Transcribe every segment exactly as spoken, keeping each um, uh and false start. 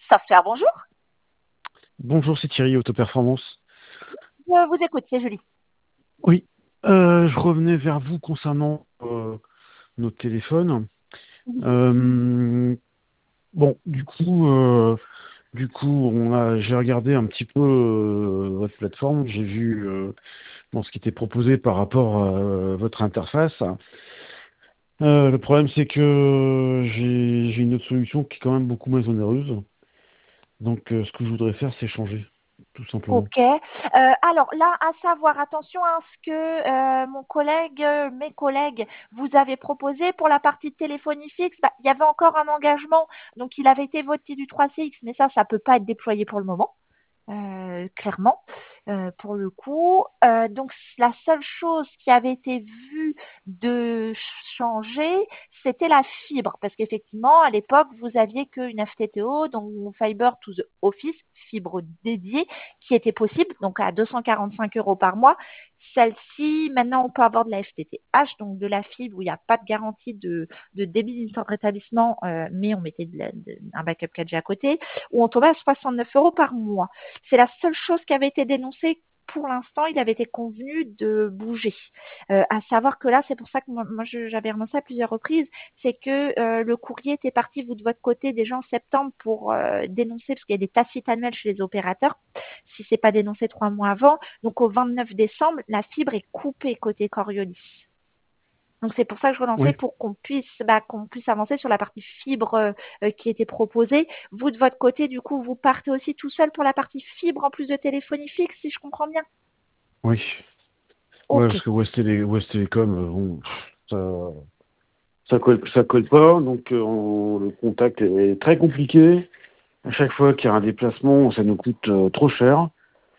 Software, bonjour. Bonjour, c'est Thierry, Autoperformance. Je vous écoute, c'est Julie. Oui, euh, je revenais vers vous concernant euh, nos téléphones. Euh, bon, du coup, euh, du coup, on a, j'ai regardé un petit peu euh, votre plateforme. J'ai vu euh, bon, ce qui était proposé par rapport à euh, votre interface. Euh, le problème, c'est que j'ai, j'ai une autre solution qui est quand même beaucoup moins onéreuse. Donc, euh, ce que je voudrais faire, c'est changer, tout simplement. Ok. Euh, alors là, à savoir, attention à ce que euh, mon collègue, euh, mes collègues, vous avez proposé pour la partie téléphonie fixe. Bah, il y avait encore un engagement, donc il avait été voté du trois C X, mais ça, ça peut pas être déployé pour le moment. Euh, clairement, euh, pour le coup. Euh, donc, la seule chose qui avait été vue de changer, c'était la fibre. Parce qu'effectivement, à l'époque, vous aviez qu'une F T T O, donc Fiber to the Office, fibre dédiée, qui était possible, donc à deux cent quarante-cinq euros par mois. Celle-ci, maintenant, on peut avoir de la F T T H, donc de la fibre où il n'y a pas de garantie de, de débit d'une sorte de rétablissement, euh, mais on mettait de la, de, un backup quatre G à côté, où on tombait à soixante-neuf euros par mois. C'est la seule chose qui avait été dénoncée. Pour l'instant, il avait été convenu de bouger. Euh, à savoir que là, c'est pour ça que moi, moi je, j'avais renoncé à plusieurs reprises, c'est que euh, le courrier était parti, vous de votre côté, déjà en septembre pour euh, dénoncer, parce qu'il y a des tacites annuelles chez les opérateurs, si c'est pas dénoncé trois mois avant. Donc au vingt-neuf décembre, la fibre est coupée côté Coriolis. Donc c'est pour ça que je relançais Oui. pour qu'on puisse bah, qu'on puisse avancer sur la partie fibre euh, euh, qui était proposée. Vous de votre côté, du coup, vous partez aussi tout seul pour la partie fibre en plus de téléphonie fixe, si je comprends bien. Oui. Ouais, Ok. parce que West, Télé, West Télécom, euh, bon, ça, ça colle, ça colle pas, donc euh, on- le contact est très compliqué. À chaque fois qu'il y a un déplacement, ça nous coûte euh, trop cher.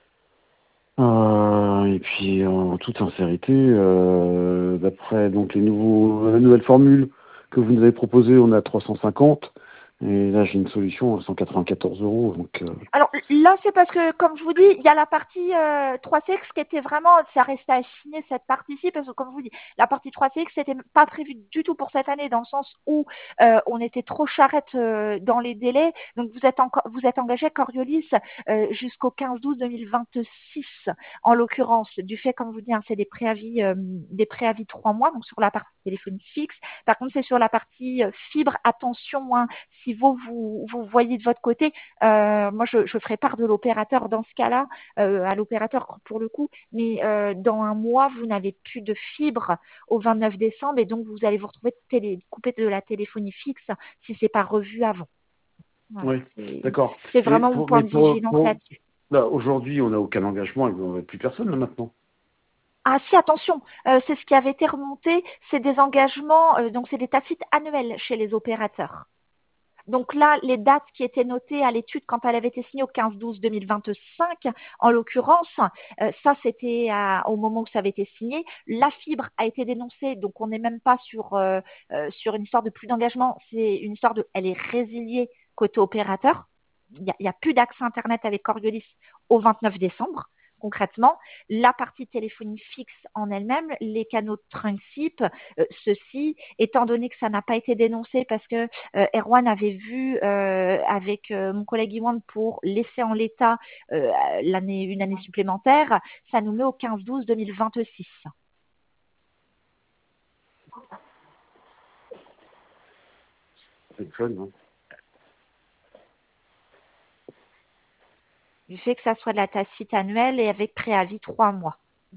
Euh, et puis, en toute sincérité, euh, d'après donc les nouveaux, la nouvelle formule que vous nous avez proposée, on est à trois cent cinquante. Et là, j'ai une solution à cent quatre-vingt-quatorze euros. Donc, euh, Alors là, c'est parce que, comme je vous dis, il y a la partie euh, trois C X qui était vraiment, ça restait à affiner cette partie-ci, parce que comme je vous dis, la partie trois C X, c'était pas prévu du tout pour cette année, dans le sens où euh, on était trop charrette euh, dans les délais. Donc vous êtes encore, vous êtes engagé Coriolis euh, jusqu'au quinze douze deux mille vingt-six, en l'occurrence, du fait, comme je vous dis, hein, c'est des préavis, euh, des préavis trois mois, donc sur la partie téléphonie fixe. Par contre, c'est sur la partie euh, fibre. Attention, hein, si vous, vous vous voyez de votre côté. Euh, moi, je, je ferai part de l'opérateur dans ce cas-là, euh, à l'opérateur pour le coup, mais euh, dans un mois, vous n'avez plus de fibre au vingt-neuf décembre et donc vous allez vous retrouver télé, coupé de la téléphonie fixe si c'est pas revu avant. Voilà, oui, c'est d'accord. c'est Mais vraiment mon pour, point mais de pour, vigilance pour là-dessus. là, aujourd'hui, on n'a aucun engagement et on n'a plus personne là maintenant. Ah si, attention, euh, c'est ce qui avait été remonté, c'est des engagements, euh, donc c'est des tacites annuels chez les opérateurs. Donc là, les dates qui étaient notées à l'étude quand elle avait été signée au quinze douze deux mille vingt-cinq, en l'occurrence, euh, ça c'était à- au moment où ça avait été signé. La fibre a été dénoncée, donc on n'est même pas sur, euh, euh, sur une histoire de plus d'engagement, c'est une histoire de, elle est résiliée côté opérateur. Il n'y a, il y a plus d'accès Internet avec Coriolis au vingt-neuf décembre. Concrètement, la partie téléphonie fixe en elle-même, les canaux de principe, euh, ceci, étant donné que ça n'a pas été dénoncé parce que euh, Erwan avait vu euh, avec euh, mon collègue Iwan pour laisser en l'état euh, l'année, une année supplémentaire, ça nous met au quinze douze deux mille vingt-six. C'est le fun, hein. Du fait que ça soit de la tacite annuelle et avec préavis trois mois.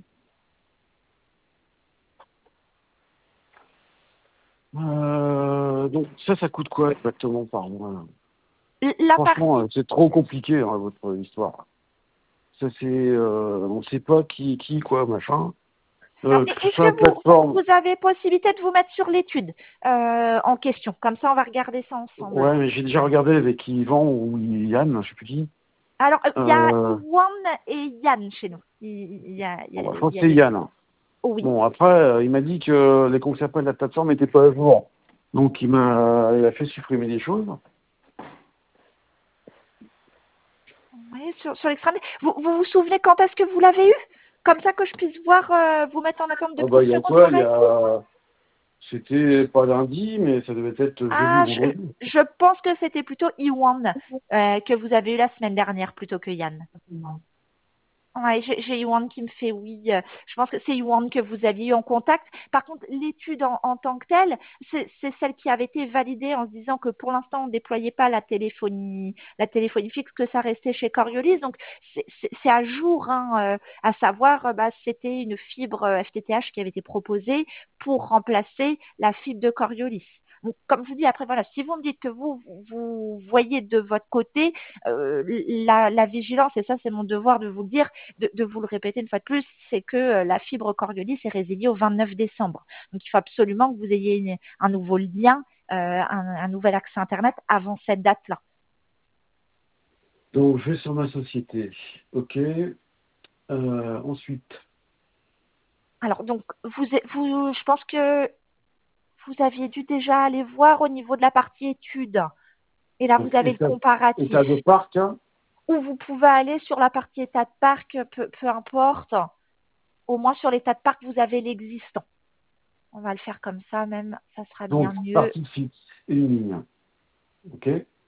Euh, donc ça, ça coûte quoi exactement par mois là? La Franchement, partie euh, c'est trop compliqué hein, votre histoire. Ça c'est, euh, on sait pas qui, qui quoi, machin. Alors, Euh, que ce est-ce soit la que vous, plateforme. vous avez possibilité de vous mettre sur l'étude euh, en question? Comme ça, on va regarder ça ensemble. Ouais, mais j'ai déjà regardé avec Yvan ou Yann, je sais plus qui. Alors, il y a Euh, Iwan et Yann chez nous. Il il y a, il y bon, a, bah, je crois il que y a c'est les deux. Yann. Oh oui. Bon, après, euh, il m'a dit que les concepts de la plateforme n'étaient pas à jour. Donc il m'a, il a fait supprimer des choses. Oui, sur, sur l'extrême. Vous, vous vous souvenez quand est-ce que vous l'avez eu? Comme ça que je puisse voir, euh, vous mettre en attente de Ah bah il y a confirmation quoi? de Il y avec vous. a C'était pas lundi, mais ça devait être jeudi ou Ah, je, vendredi. je pense que c'était plutôt Iwan euh, que vous avez eu la semaine dernière plutôt que Yann. Ouais, j'ai j'ai Yuan qui me fait oui. euh, Je pense que c'est Yuan que vous aviez eu en contact. Par contre, l'étude en, en tant que telle, c'est c'est celle qui avait été validée en se disant que pour l'instant, on ne déployait pas la téléphonie, la téléphonie fixe, que ça restait chez Coriolis. Donc, c'est c'est- c'est à jour, hein, euh, à savoir, euh, bah, c'était une fibre euh, F T T H qui avait été proposée pour remplacer la fibre de Coriolis. Donc, comme je vous dis, après, voilà, si vous me dites que vous, vous voyez de votre côté euh, la, la vigilance, et ça, c'est mon devoir de vous le dire, de, de vous le répéter une fois de plus, c'est que euh, la fibre Coriolis est résiliée au vingt-neuf décembre. Donc, il faut absolument que vous ayez une- un nouveau lien, euh, un, un nouvel accès Internet avant cette date-là. Donc, je vais sur ma société. OK. Euh, ensuite, Alors, donc, vous, vous, je pense que vous aviez dû déjà aller voir au niveau de la partie études. Et là, donc, vous avez le état, comparatif. état de parc, hein. Ou vous pouvez aller sur la partie état de parc, peu, peu importe. Au moins, sur l'état de parc, vous avez l'existant. On va le faire comme ça, même, ça sera Donc, bien mieux. partie fixe, une ligne. OK.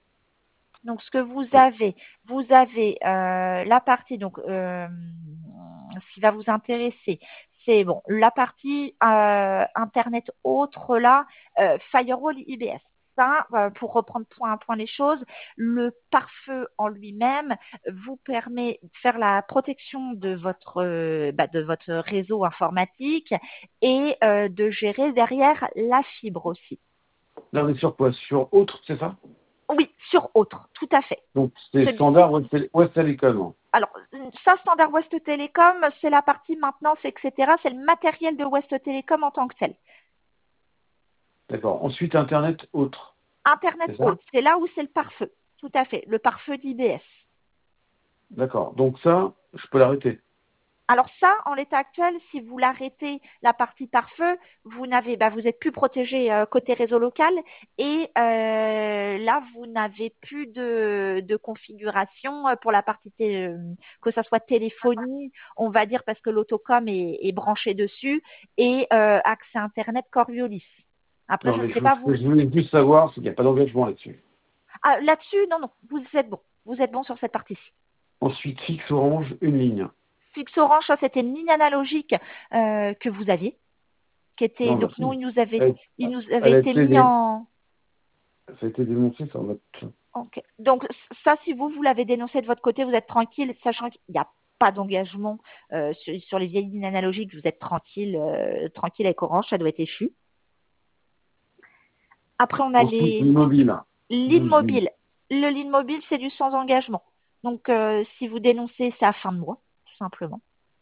Donc, ce que vous avez, vous avez euh, la partie, donc, euh, ce qui va vous intéresser, c'est bon, la partie euh, Internet autre là, euh, Firewall I B S. Ça, euh, pour reprendre point à point les choses, le pare-feu en lui-même vous permet de faire la protection de votre, euh, bah, de votre réseau informatique et euh, de gérer derrière la fibre aussi. Là, on est sur quoi? Sur autre, c'est ça? Oui, sur autre, tout à fait. Donc, c'est Celui-ci, standard West Télé- West Telecom. alors, ça, Standard West Telecom, c'est la partie maintenance, et cetera. C'est le matériel de West Telecom en tant que tel. D'accord. Ensuite, Internet autre. Internet C'est ça? haute, c'est là où c'est le pare-feu. Tout à fait, le pare-feu d'I B S. D'accord. Donc ça, je peux l'arrêter. Alors ça, en l'état actuel, si vous l'arrêtez la partie pare-feu, vous n'avez, bah, vous êtes plus protégé euh, côté réseau local et euh, là vous n'avez plus de, de configuration euh, pour la partie té- euh, que ça soit téléphonie, on va dire parce que l'autocom est, est branché dessus et euh, accès internet Coriolis. Après, Non, je ne mais sais je, pas ce que vous. je voulais juste savoir, c'est qu'il n'y a pas d'engagement là-dessus. Ah, là-dessus, non, non, vous êtes bon, vous êtes bon sur cette partie-ci. Ensuite, fixe orange, une ligne. Fixe Orange, ça c'était une ligne analogique euh, que vous aviez. Qui était Non, bah donc nous si. il nous avait Elle, il nous avait elle a été été, mis dé- en ça a été dénoncé sur notre... ok. Donc ça si vous vous l'avez dénoncé de votre côté, vous êtes tranquille, sachant qu'il n'y a pas d'engagement euh, sur, sur les vieilles lignes analogiques, vous êtes tranquille, euh, tranquille avec Orange, ça doit être échu. Après on a Ensuite, les immobile, lignes douze lignes. mobiles. Le ligne mobile c'est du sans engagement. Donc euh, si vous dénoncez, c'est à fin de mois, tout simplement.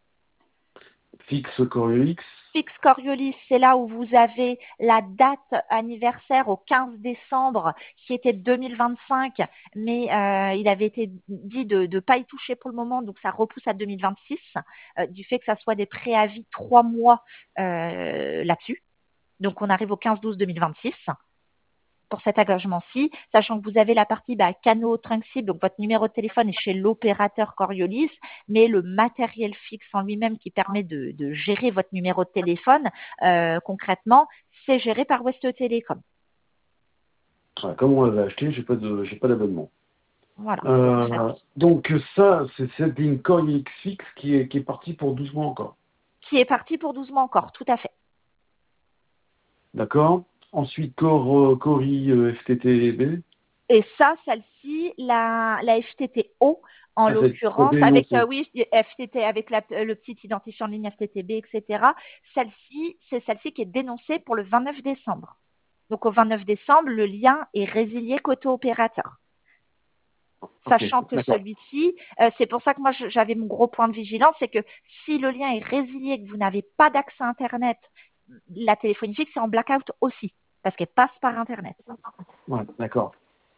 Fixe Coriolis, Fixe Coriolis, c'est là où vous avez la date anniversaire au quinze décembre, qui était deux mille vingt-cinq, mais euh, il avait été dit de ne pas y toucher pour le moment, donc ça repousse à deux mille vingt-six, euh, du fait que ça soit des préavis trois mois euh, là-dessus. Donc on arrive au quinze douze deux mille vingt-six pour cet engagement-ci, sachant que vous avez la partie bah, canaux trunk cible, donc votre numéro de téléphone est chez l'opérateur Coriolis, mais le matériel fixe en lui-même qui permet de, de gérer votre numéro de téléphone, euh, concrètement, c'est géré par West Telecom. voilà, comme on l'avait acheté, j'ai pas de, j'ai pas d'abonnement. Voilà. Euh, donc ça, c'est cette ligne Coriolis fixe qui est, qui est partie pour douze mois encore. Qui est parti pour douze mois encore, tout à fait. D'accord. Ensuite, Core, euh, Cori euh, F T T B. Et ça, celle-ci, la, la F T T O, en Ah, c'est c'est l'occurrence, avec, euh, dénoncé. oui, F T T, avec la- le petit identifiant en ligne F T T B, et cetera. Celle-ci, c'est celle-ci qui est dénoncée pour le vingt-neuf décembre. Donc, au vingt-neuf décembre, le lien est résilié côté opérateur. Ok, Sachant que d'accord. celui-ci, euh, c'est pour ça que moi, je- j'avais mon gros point de vigilance, c'est que si le lien est résilié, que vous n'avez pas d'accès Internet, la téléphonie fixe est en blackout aussi, parce qu'elle passe par Internet. Ouais, d'accord.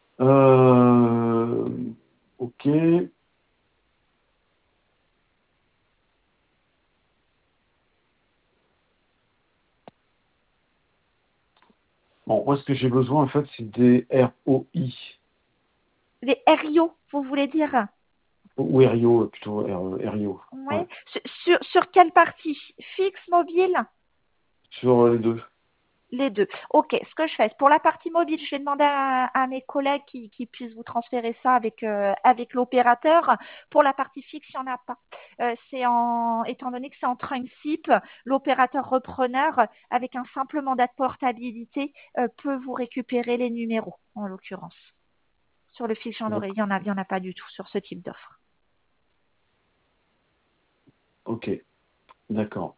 Euh, ok. Bon, moi, ce que j'ai besoin, en fait, c'est des R O I. Les R I O, vous voulez dire? Ou R I O, plutôt, R- RIO. Oui. Ouais. Sur, sur, sur quelle partie? Fixe, mobile? Sur les deux. Les deux. Ok, ce que je fais, pour la partie mobile, je vais demander à, à mes collègues qui, qui puissent vous transférer ça avec, euh, avec l'opérateur. Pour la partie fixe, il n'y en a pas. Euh, c'est en, étant donné que c'est en train SIP, l'opérateur repreneur, avec un simple mandat de portabilité, euh, peut vous récupérer les numéros, en l'occurrence. Sur le fixe, j'en aurai, il n'y en a, il y en a pas du tout sur ce type d'offre. Ok, d'accord.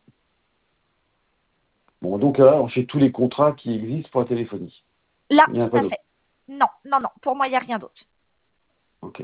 Bon, donc là, on fait tous les contrats qui existent pour la téléphonie. Là, Il n'y en a tout pas à d'autres. fait. Non, non, non. Pour moi, il n'y a rien d'autre. Ok.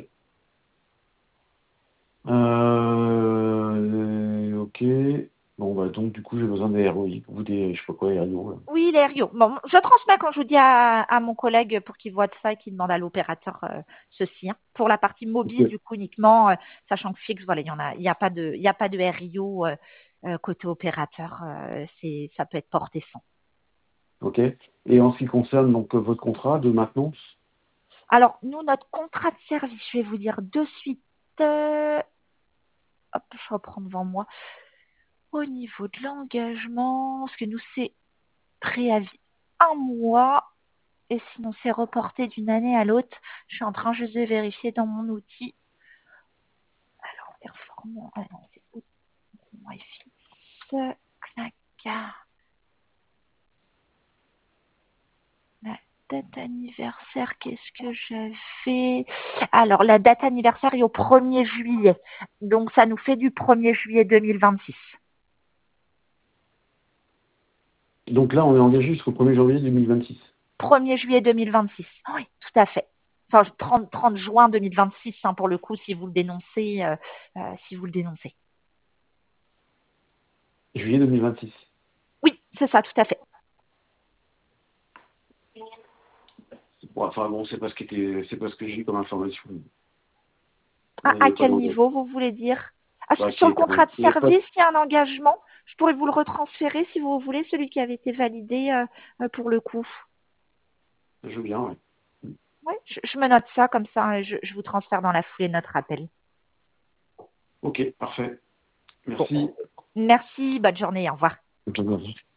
Euh, ok. Bon, bah, donc, du coup, j'ai besoin des R O I ou des, je sais pas quoi, R I O. Là. Oui, les Rio. Bon, je transmets quand je vous dis à, à mon collègue pour qu'il voit de ça et qu'il demande à l'opérateur euh, ceci. Hein. Pour la partie mobile, Ok. du coup, uniquement, euh, sachant que fixe, voilà, il y en a, il n'y a pas de, il y a pas de R I O euh, euh, côté opérateur. Euh, c'est, ça peut être porté sans. Ok. Et en ce qui concerne donc votre contrat de maintenance, Alors, nous, notre contrat de service, je vais vous dire de suite. euh, hop, je reprends devant moi. Au niveau de l'engagement, parce que nous, c'est préavis un mois. Et sinon, c'est reporté d'une année à l'autre. Je suis en train juste de vérifier dans mon outil. Alors, performant. Ah non, c'est où moi fixe. Clac. La date anniversaire, qu'est-ce que j'avais? Alors, la date anniversaire est au premier juillet. Donc, ça nous fait du premier juillet deux mille vingt-six. donc là, on est engagé jusqu'au premier janvier deux mille vingt-six. premier juillet deux mille vingt-six. Oui, tout à fait. Enfin, trente, trente juin deux mille vingt-six, hein, pour le coup, si vous le dénoncez. Euh, euh, si vous le dénoncez. Juillet deux mille vingt-six. Oui, c'est ça, tout à fait. Bon, enfin bon, c'est pas ce qui était, c'est pas ce que j'ai eu comme information. À, Il n'y à a pas quel d'engagement. niveau vous voulez dire? Ah, Bah, sur qui le est quand même- contrat de il y a pas de- service, il y a un engagement. Je pourrais vous le retransférer si vous voulez, celui qui avait été validé euh, euh, pour le coup. Je veux bien, ouais. Oui, je, je me note ça comme ça, hein, je, je vous transfère dans la foulée notre appel. Ok, parfait. Bon, Merci. merci, bonne journée, au revoir. Bonne journée.